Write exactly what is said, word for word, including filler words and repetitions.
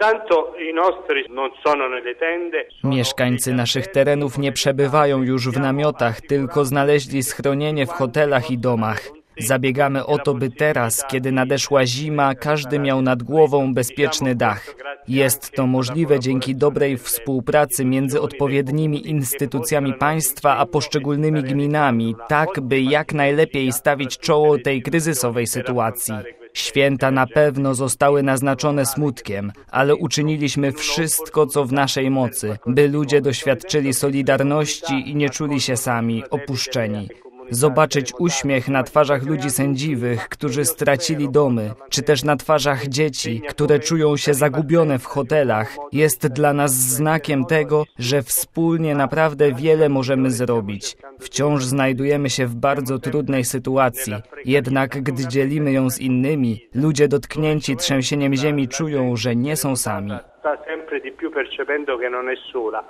Mieszkańcy naszych terenów nie przebywają już w namiotach, tylko znaleźli schronienie w hotelach i domach. Zabiegamy o to, by teraz, kiedy nadeszła zima, każdy miał nad głową bezpieczny dach. Jest to możliwe dzięki dobrej współpracy między odpowiednimi instytucjami państwa a poszczególnymi gminami, tak by jak najlepiej stawić czoło tej kryzysowej sytuacji. Święta na pewno zostały naznaczone smutkiem, ale uczyniliśmy wszystko, co w naszej mocy, by ludzie doświadczyli solidarności i nie czuli się sami, opuszczeni. Zobaczyć uśmiech na twarzach ludzi sędziwych, którzy stracili domy, czy też na twarzach dzieci, które czują się zagubione w hotelach, jest dla nas znakiem tego, że wspólnie naprawdę wiele możemy zrobić. Wciąż znajdujemy się w bardzo trudnej sytuacji, jednak gdy dzielimy ją z innymi, ludzie dotknięci trzęsieniem ziemi czują, że nie są sami.